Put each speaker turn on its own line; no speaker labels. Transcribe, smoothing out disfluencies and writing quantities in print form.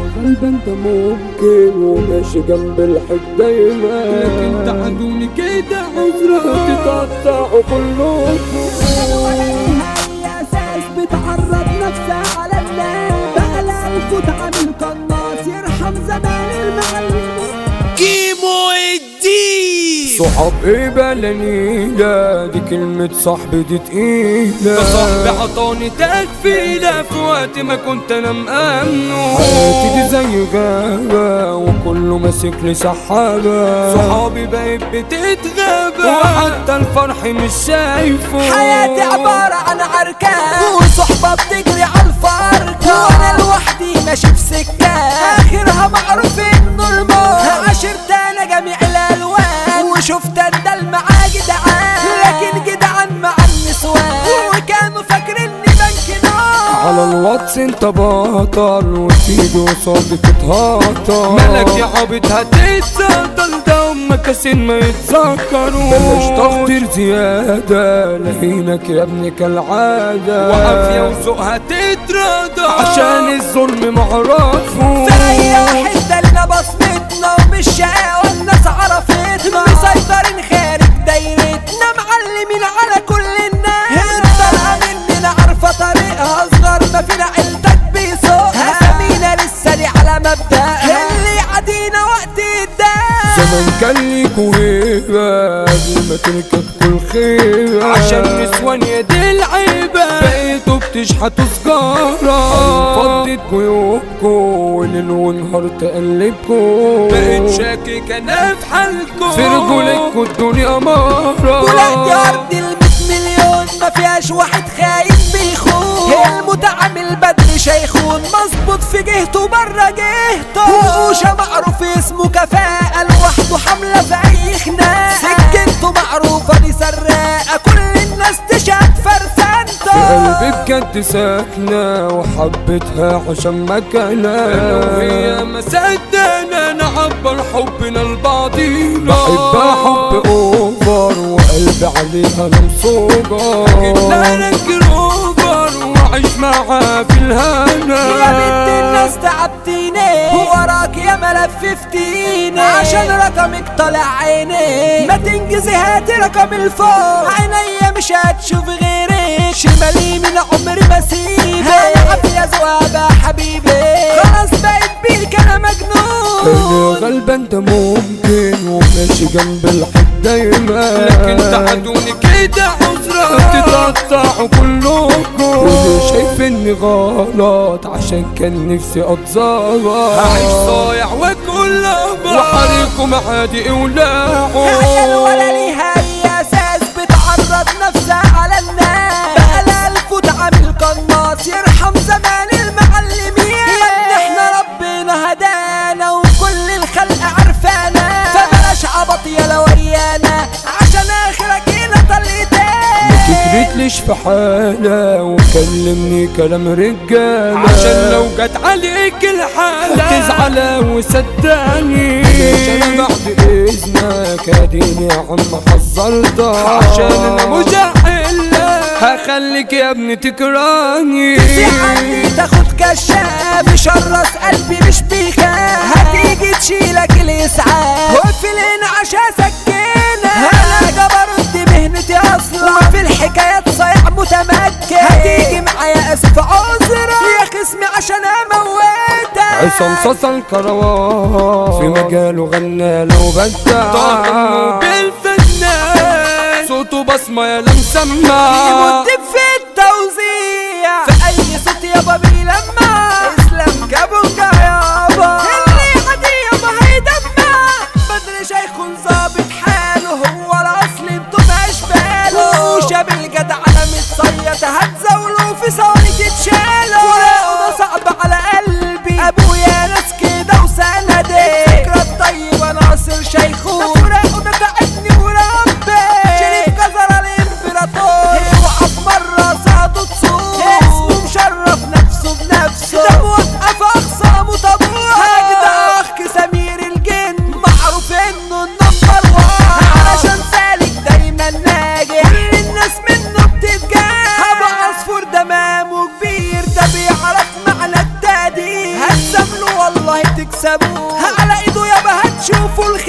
غالبا ده ممكن وماشي جنب الحب دايما،
لكن تعدوني كده عذرا
تتقطعوا كلكم.
هي اساس بتعرض نفسها على الناس، بقى لها الفوت عامل قناص يرحم زمان المعلم.
كيمو الدين
صحاب ايه بلانيلة، دي كلمة صاحبي دي تقيلة.
ده صاحبي عطاني تكفيلة في وقت ما كنت انا مأمنه.
حياتي دي زي غابة وكله ماسك لي سحابة.
صحابي بقت بتتغابى وحتى الفرح مش شايفه.
حياتي عبارة عن عركان وصحبة بتجري عالفرقة، وانا لوحدي ماشي في سكة اخرها معروف انه الموت. عشرت انا جميع الالوان وشفت اندل معاه جدعان، لكن جدعان مع النسوان وكانوا فاكريني بنك نار.
على الواتس انت بطل وتيجي قصادي تتهطل.
مالك يا عبيط هتتسطل، ده امك سن ما يتذكروا.
بلاش تخطير زيادة لهينك يا ابني كالعادة،
وعافية وذوق هتتراضى
عشان الظلم معرفه.
في اي حتة لنا بصمتنا ومش شقاوة والناس عرفتنا، مسيطرين خارج دايرتنا معلمين على كل الناس. الطلقة مننا عارفة طريقها، اصغر ما فينا عيلتك بيسوقها. اسامينا لسه دي على مبدأها، اللي يعدينا وقت الداس.
زمان كان ليكوا هيبة قبل ما تركب كل خيبة،
عشان نسوان يا دي العيبة
بقيتوا بتشحتوا سجارة. فضت جيوبكوا وليل ونهار تقلبكوا.
بقيت شاكك انا في حالكوا،
في رجولكوا الدنيا مرة.
ولاد ارض ال100 مليون ما فيهاش واحد خاين بيخون. المتعامل بدر شيخون مظبوط في جهته بره جهته. وقوشة معروف اسمه كفاءة لوحده حملة في اي خناقة. سكته معروفة دي سراقة كل الناس تشهد فرسانته.
قلبي بجد ساكنة وحبيتها عشان مكانها.
انا وهي ما صدقنا نعبر حبنا لبعضينا.
بحبها حب اوفر وقلبي عليها انا مصوبة.
جبنا لك روبر وعيش معاها في الهنا.
يا بنت الناس تعبتيني وراك يا ملففتيني، عشان رقمك طالع عيني ما تنجزي هاتي رقم الفوق. عينيا مش هتشوف غيرك، شمالي من عمري ما سيبك. عافية ذوقها حبيبي خلاص بقيت بيك انا مجنون.
انا غالبا ده ممكن وماشي جنب الحب دايما،
لكن تعدوني كده عذرا
تتقطعوا كلكم. واللي شايف اني غلط عشان كان نفسي اتظبط.
هعيش صايع واكل لبط وحريكم عادي اولعوا.
عيال ولا ليها اي اساس بتعرض نفسها على الناس، بقى لها الفوت عامل قناص يرحم زمان المعلمين. يا ابني احنا ربنا هدانا وكل الخلق عرفانا، فبلاش عبط يلا ويانا عشان اخرك هنا طلقتين.
متكرتليش في حالة وكلمني كلام رجالة،
عشان لو جت عليك الحالة
هتزعل وصدقني. انا بعد اذنك اديني يا عم حذرتك،
عشان انا مجاهل هخليك يا ابني تكرهني.
تسيعني تاخد كشاف يشرس قلبي مش بيخاف. هتيجي تشيلك الاسعاف وفي الانعاش سكينة. انا جبروت دي مهنتي اصلا وفي الحكايات صايع متمكن. هتيجي معايا اسف عذرا يا خصمي عشان اموتك.
عصام صاصا الكروان في مجاله غنى لو بدع.
طاقم بالفنان صوته بصمة يا لمسمع.
يمد في التوزيع في اي صوت يابا بيلمع. اسلام كابونجا يابا اللي عادي يابا هيدمع. بدر شيخ ظابط حاله هو الاصل انتو ماش باله. وشاب الجدع على متصيط هتزاولوا في ثواني تتشالوا. فراقه ده صعب على قلبي ابويا ناس كده وسندي. الفكرة الطيبة ناصر شيخون فراقه ده تعبني وربي. شريف جزر الامبراطور اوعى في مرة سابوه على ايده يابا هتشوفوا الخير